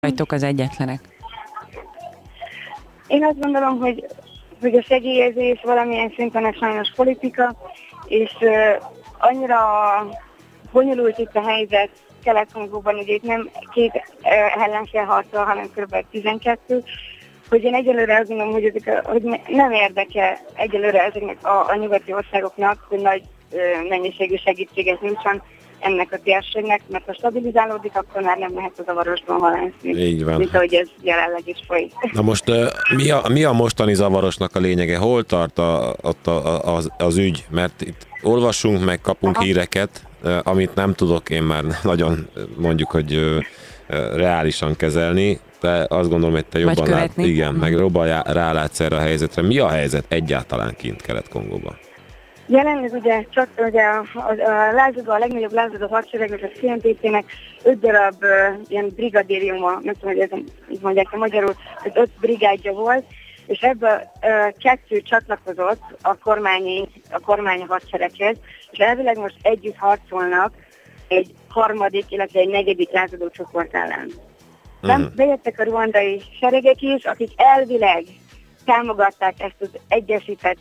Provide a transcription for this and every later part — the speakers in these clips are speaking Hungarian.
vagytok az egyetlenek? Én azt gondolom, hogy a segélyezés valamilyen szinten egy sajnos politika, és annyira bonyolult itt a helyzet Kelet-Kongóban, hogy itt nem két ellenfél harcol, hanem kb. 12, hogy én egyelőre azt gondolom, hogy nem érdeke egyelőre ezeknek a nyugati országoknak, hogy nagy mennyiségű segítséget nyújtson ennek a térségnek, mert ha stabilizálódik, akkor már nem lehet a zavarosban halászni. Így van. Mint ahogy ez jelenleg is folyik. Na most mi a mostani zavarosnak a lényege? Hol tart az ügy? Mert itt olvasunk, meg kapunk híreket, amit nem tudok én már nagyon mondjuk, hogy reálisan kezelni, de azt gondolom, hogy te jobban meg jobban rálátsz erre a helyzetre. Mi a helyzet egyáltalán kint Kelet-Kongóban? Jelenleg ugye csak ugye a legnagyobb lázadó hadseregnek, a CNDP-nek 5 darab ilyen brigadériuma, nem tudom, hogy ez így mondják magyarul, ez 5 brigádja volt, és ebből 2 csatlakozott a kormány hadsereghez, és elvileg most együtt harcolnak egy harmadik, illetve egy negyedik lázadó csoport ellen. Bejöttek a ruandai seregek is, akik elvileg támogatták ezt az egyesített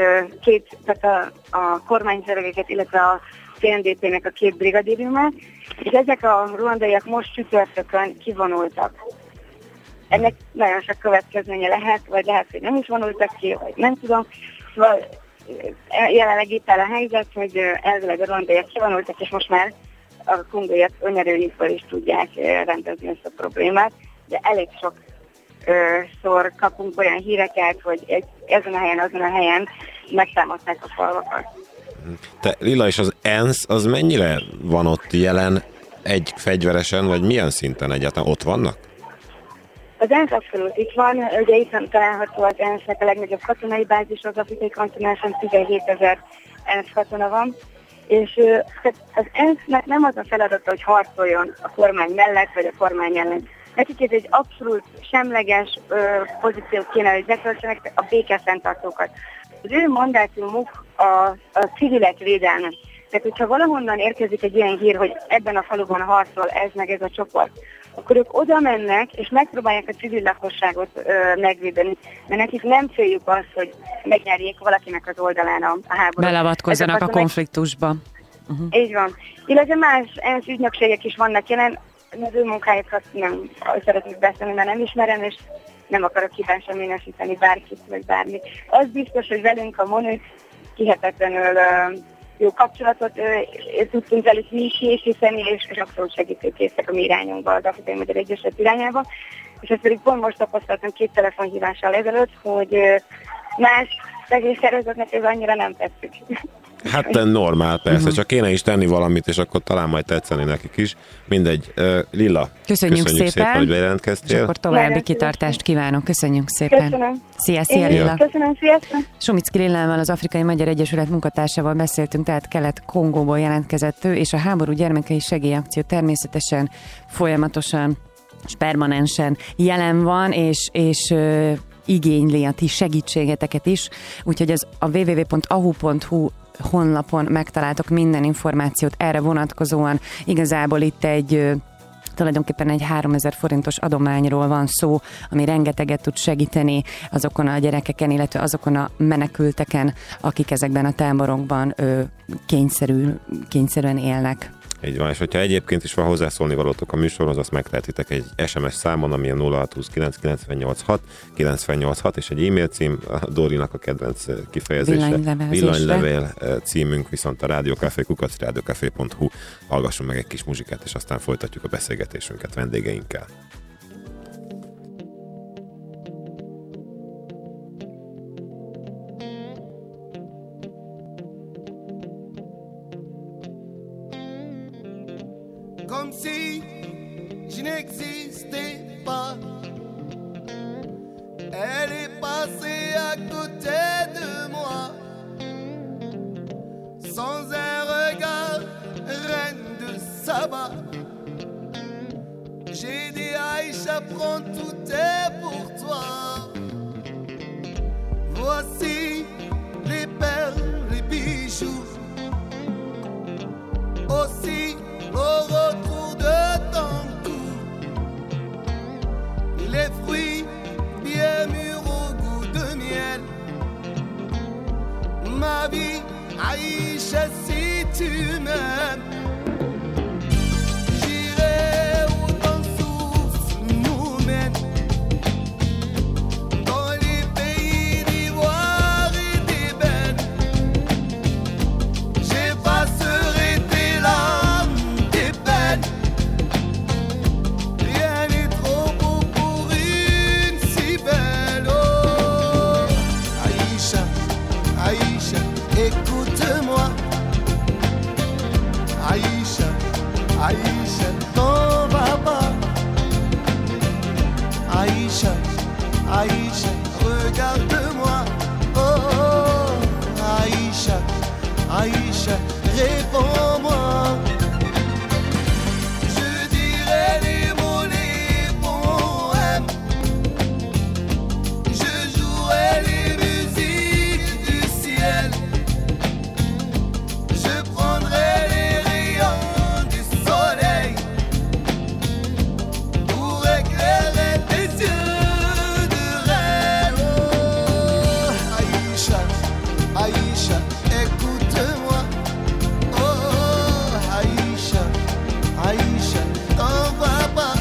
tehát a kormányszeregeket, illetve a CNDP-nek a 2 brigadériumát, és ezek a ruandaiak most csütörtökön kivonultak. Ennek nagyon sok következménye lehet, vagy lehet, hogy nem is vonultak ki, vagy nem tudom. Szóval jelenleg itt áll a helyzet, hogy elvileg a ruandaiak kivonultak, és most már a kongóiak önerőjükből is tudják rendezni ezt a problémát, de elég sok szor kapunk olyan híreket, hogy ezen a helyen megtámadták a falvakat. Te, Lilla, és az ENSZ az mennyire van ott jelen egy fegyveresen, vagy milyen szinten egyáltalán ott vannak? Az ENSZ abszolút itt van, ugye itt található az ENSZ-nek a legnagyobb katonai bázis az afrikai kontinensen, 17 000 ENSZ katona van, és az ENSZ-nek nem az a feladata, hogy harcoljon a kormány mellett, vagy a kormány ellen. Nekik ez egy abszolút semleges pozíciót kéne, hogy betöltsenek a békefenntartókat. Az ő mandátumuk a civilek védelme. Tehát, hogyha valahonnan érkezik egy ilyen hír, hogy ebben a faluban harcol ez meg ez a csoport, akkor ők oda mennek, és megpróbálják a civil lakosságot megvédeni. Mert nekik nem céljuk az, hogy megnyerjék valakinek az oldalán a háborút. Beleavatkozzanak a konfliktusba. Így van. Illetve más ENSZ ügynökségek is vannak jelen, az ő munkájukat nem szeretnék beszélni, mert nem ismerem, és nem akarok hibáseményesíteni bárkit, vagy bármit. Az biztos, hogy velünk a MONUC hihetetlenül jó kapcsolatot tudtunk velük mi is készíteni, és abszolút segítőkészek a mi irányunkba, az Afrikai Magyar Egyesület irányába. És ezt pedig pont most tapasztaltam 2 telefonhívással ezelőtt, hogy más segélyszervezetnek ez annyira nem tetszik. Hát normál, persze, csak kéne is tenni valamit, és akkor talán majd tetszeni nekik is. Mindegy. Lilla, köszönjük szépen, hogy bejelentkeztél. És akkor további kitartást kívánok. Köszönjük szépen. Köszönöm. Szia, Lilla. Köszönöm, sziasztok. Somicki Lillával, az Afrikai Magyar Egyesület munkatársával beszéltünk, tehát Kelet-Kongóból jelentkezett ő, és a háború gyermekei segélyakció természetesen folyamatosan és permanensen jelen van, és igényli a ti segítségeteket is, úgyhogy a www.ahu.hu honlapon megtaláltok minden információt erre vonatkozóan. Igazából itt tulajdonképpen egy 3000 forintos adományról van szó, ami rengeteget tud segíteni azokon a gyerekeken, illetve azokon a menekülteken, akik ezekben a táborokban kényszerűen élnek. Így van, és hogyha egyébként is van hozzászólni valótok a műsorhoz, azt megtehetitek egy SMS számon, ami a 0629986986, és egy e-mail cím, a Dórinak a kedvenc kifejezése. Villanylevél címünk, viszont a rádiókafé@rádiókafé.hu. Hallgassunk meg egy kis muzsikát, és aztán folytatjuk a beszélgetésünket vendégeinkkel. Comme si je n'existais pas. Elle est passée à côté de moi, sans un regard, reine de Saba. J'ai dit Aïcha, prends tout est pour toi. Voici les perles, les bijoux, aussi au retour de ton cou. des fruits bien mûrs au goût de miel. Ma vie, Aïcha, si tu m'aimes, j'irai où ton souffle nous mène, dans les pays d'ivoire et d'ébène. J'effacerai tes larmes, tes peines. Rien n'est trop beau pour une si belle. Oh, Aïcha, Aïcha, écoute-moi. Aïcha, Aïcha, t'en vas pas. Aïcha, Aïcha, regarde-moi. Oh, Aïcha, Aïcha, réponds-moi. Je dirai les mots, les poèmes. Je jouerai les musiques du ciel. Je prendrai les rayons du soleil pour éclairer tes yeux de reine. Oh, Aïcha, Aïcha, écoute-moi. Oh, Aïcha, Aïcha, t'en vas pas.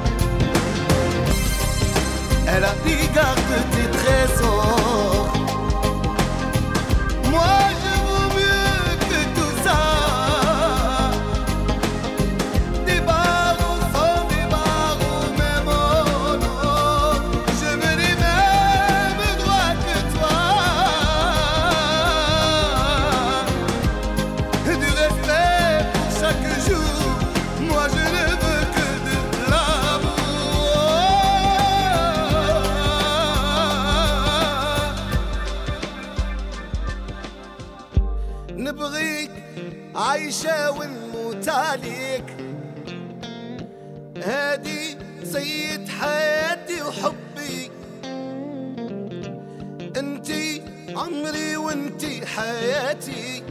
Elle a dit garde tes trésors. Moi je vaux mieux que tout ça. Des barreaux sans des barreaux, même oh non. Je veux les mêmes droits que toi. Du respect pour chaque jour. Moi je ne veux que de l'amour. نبغيك عايشة ونموت عليك. هادي سيد حياتي وحبي. انتي عمري وانتي حياتي.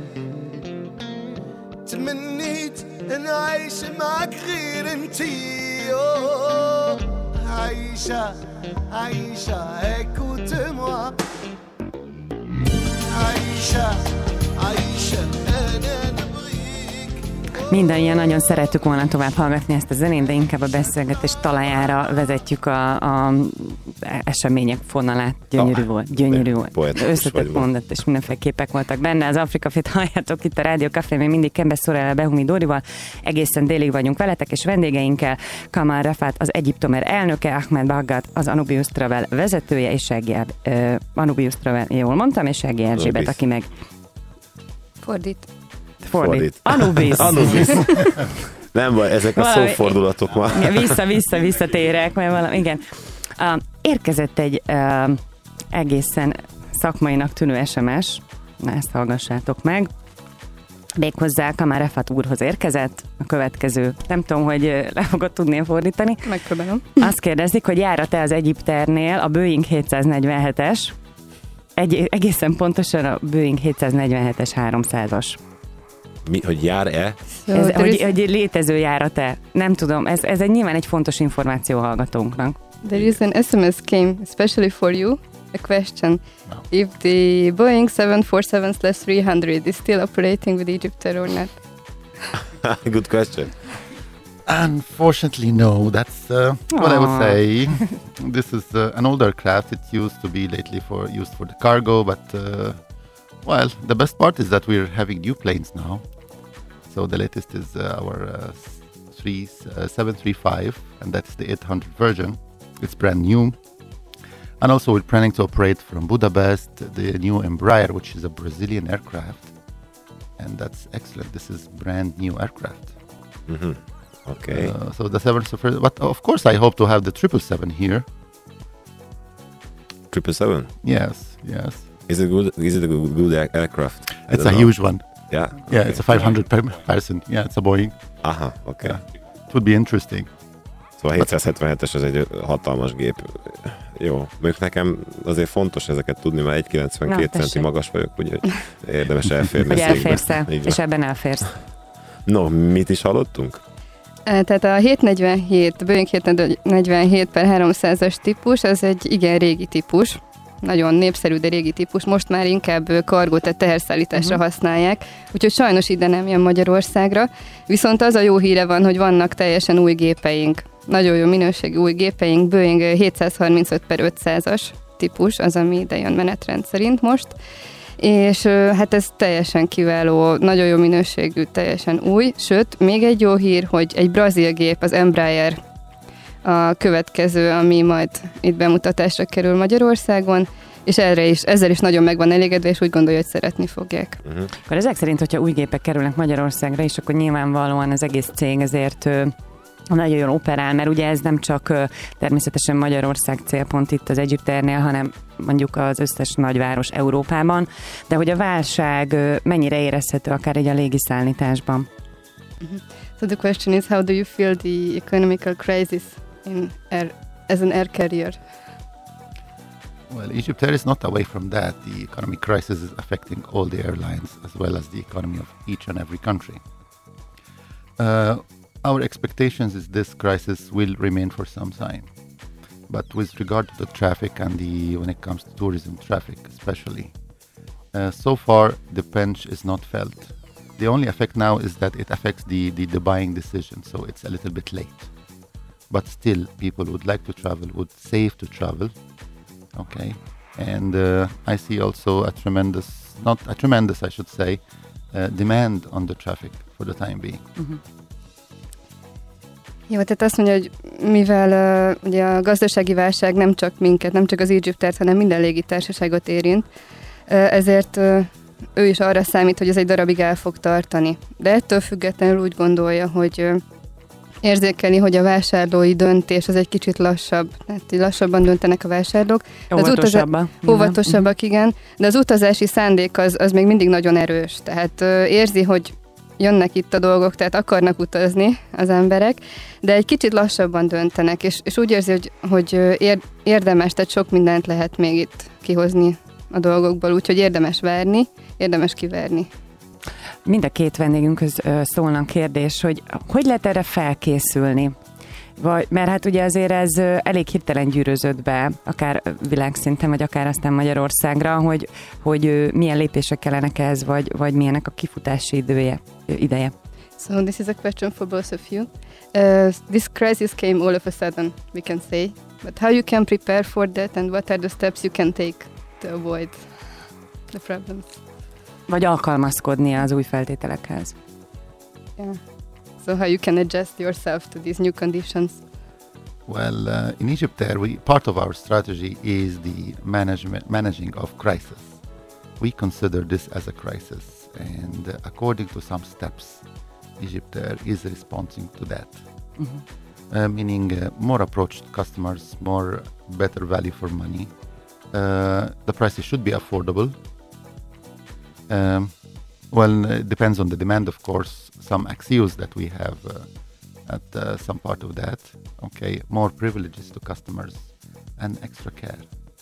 تمنيت نعيش معك غير انتي. أوه، عايشة عايشة écoute-moi. عايشة عايشة أنا نبغيك. Mindannyian nagyon szerettük volna tovább hallgatni ezt a zenét, de inkább a beszélgetés talajára vezetjük a események fonalát. Gyönyörű volt. Gyönyörű volt. Összetett mondat, és mindenféle képek voltak benne. Az Afrika Fit halljátok itt a Rádió Café, még mindig Kembe Sorrellel, Behumi Dórival. Egészen délig vagyunk veletek, és vendégeinkkel Kamal Rafat, az Egyiptomer elnöke, Ahmed Baghat, az Anubius Travel vezetője, és Anubius Travel, jól mondtam, és Segély Erzsébet, aki meg Fordít. Anubis. Nem baj, ezek a szófordulatok már. Visszatérek, mert valami, igen. Érkezett egy egészen szakmainak tűnő SMS, na ezt hallgassátok meg. Méghozzá Kamal Rafat úrhoz érkezett a következő, nem tudom, hogy le fogod tudni fordítani. Megpróbálom. Azt kérdezik, hogy jár-e az Egyipternél a Boeing 747-es, egészen pontosan a Boeing 747-es 300-as. Mi, hogy jár-e? Hogy létező járat-e? Nem tudom, ez nyilván egy fontos információ a hallgatónknak. There is an SMS came especially for you. A question: if the Boeing 747-300 is still operating with Egyptair or not? Good question. Unfortunately, no. That's what I would say. This is an older craft. It used to be lately used for the cargo, but well, the best part is that we're having new planes now. So the latest is our 735, and that's the 800 version. It's brand new. And also we're planning to operate from Budapest the new Embraer, which is a Brazilian aircraft. And that's excellent. This is brand new aircraft. Mm-hmm. Okay. So the 737, but of course I hope to have the 777 here. 777? Yes. Is it a good aircraft? It's a huge one. Yeah. Yeah, it's a 500 person. Yeah, it's a Boeing. Aha, okay. Yeah. It would be interesting. Szóval 777-es az egy hatalmas gép. Jó, még nekem azért fontos ezeket tudni, mert 1,92 centi magas vagyok, úgyhogy érdemes elférni. Hogy elférsz, és ebben elférsz. No, mit is hallottunk? Tehát a 747, Boeing 747/300-as típus, az egy igen régi típus, nagyon népszerű, de régi típus, most már inkább kargó, tehát teherszállításra használják, úgyhogy sajnos ide nem jön Magyarországra, viszont az a jó híre van, hogy vannak teljesen új gépeink, nagyon jó minőségű új gépeink, Boeing 735/500-as típus, az, ami ide jön menetrend szerint most, és hát ez teljesen kiváló, nagyon jó minőségű, teljesen új, sőt, még egy jó hír, hogy egy brazil gép, az Embraer a következő, ami majd itt bemutatásra kerül Magyarországon, és ezzel is nagyon meg van elégedve, és úgy gondolja, hogy szeretni fogják. Akkor ezek szerint, hogyha új gépek kerülnek Magyarországra, és akkor nyilvánvalóan az egész cég ezért nagyon jól operál, mert ugye ez nem csak természetesen Magyarország célpont itt az Egyipternél, hanem mondjuk az összes nagyváros Európában, de hogy a válság mennyire érezhető akár egy a légiszállításban? So the question is, how do you feel the economical crisis as an air carrier? Well, Egyptair is not away from that. The economic crisis is affecting all the airlines as well as the economy of each and every country. Our expectations is this crisis will remain for some time. But with regard to the traffic and when it comes to tourism traffic especially, so far the pinch is not felt. The only effect now is that it affects the buying decision, so it's a little bit late. But still, people would like to travel, would save to travel, okay? And I see also I should say, demand on the traffic for the time being. Jó, tehát azt mondja, hogy mivel ugye a gazdasági válság nem csak minket, nem csak az Egyptert, hanem minden légitársaságot érint, ezért ő is arra számít, hogy ez egy darabig el fog tartani. De ettől függetlenül úgy gondolja, hogy érzékeli, hogy a vásárlói döntés az egy kicsit lassabb. Tehát lassabban döntenek a vásárlók. Óvatosabbak, igen. De az utazási szándék az még mindig nagyon erős. Tehát érzi, hogy jönnek itt a dolgok, tehát akarnak utazni az emberek, de egy kicsit lassabban döntenek, és úgy érzi, hogy érdemes, tehát sok mindent lehet még itt kihozni a dolgokból, úgyhogy érdemes várni, érdemes kiverni. Mind a két vendégünkhöz szólnak kérdés, hogy lehet erre felkészülni? Mert hát ugye azért ez elég hirtelen gyűrözött be, akár világszinten, vagy akár aztán Magyarországra, hogy milyen lépések kellenek ez, vagy milyenek a kifutási ideje. So this is a question for both of you. This crisis came all of a sudden, we can say. But how you can prepare for that, and what are the steps you can take to avoid the problems? Vagy alkalmazkodni az új feltételekhez. Yeah. So how you can adjust yourself to these new conditions? Well, in Egyptair, part of our strategy is the managing of crisis. We consider this as a crisis, and according to some steps, Egyptair is responding to that. Meaning more approach to customers, better value for money. The prices should be affordable. Well, it depends on the demand, of course. Some AXIOs that we have at some part of that. Okay, more privileges to customers and extra care.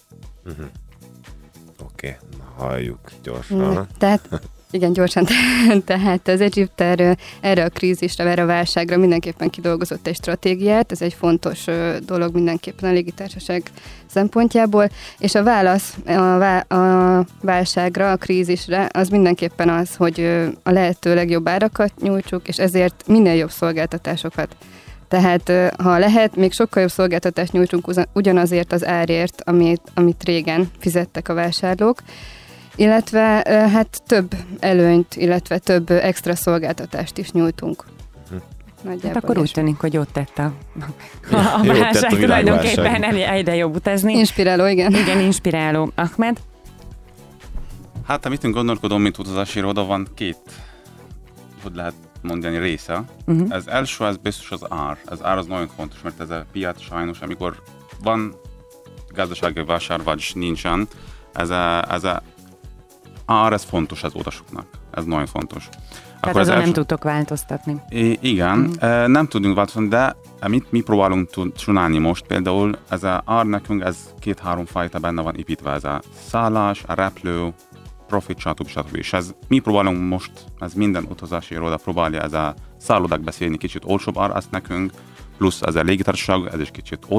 Oké, halljuk gyorsan. Tehát, igen, gyorsan. Tehát az Egyptair erre a krízisre, erre a válságra mindenképpen kidolgozott egy stratégiát. Ez egy fontos dolog mindenképpen a légitársaság szempontjából. És a válasz a válságra, a krízisre az mindenképpen az, hogy a lehető legjobb árakat nyújtsuk, és ezért minél jobb szolgáltatásokat. Tehát ha lehet, még sokkal jobb szolgáltatást nyújtsunk ugyanazért az árért, amit régen fizettek a vásárlók, illetve hát több előnyt, illetve több extra szolgáltatást is nyújtunk. Hát akkor úgy tűnik, hogy jót tett a válság tulajdonképpen, egyre jobb utazni. Inspiráló, igen. Igen, inspiráló. Ahmed? Hát, amit gondolkodom, mint utazási iroda, van két, hogy lehet mondani, része. Az első, az biztos az ár. Az ár az nagyon fontos, mert ez a piac sajnos, amikor van gazdasági vásár, vagy nincsen, ez a ár, ez fontos az utasoknak. Ez nagyon fontos. Tehát azon nem tudtok változtatni. Igen, nem tudunk változtatni, de amit mi próbálunk csinálni most, például ez az ár nekünk, ez 2-3 fajta benne van építve, ez a szállás, a repülő, profit, stb. És mi próbálunk most, ez minden utazási iroda próbálja ez a szállodák beszélni kicsit olcsóbb ár, azt nekünk, plusz ez a légitársaság, ez is kicsit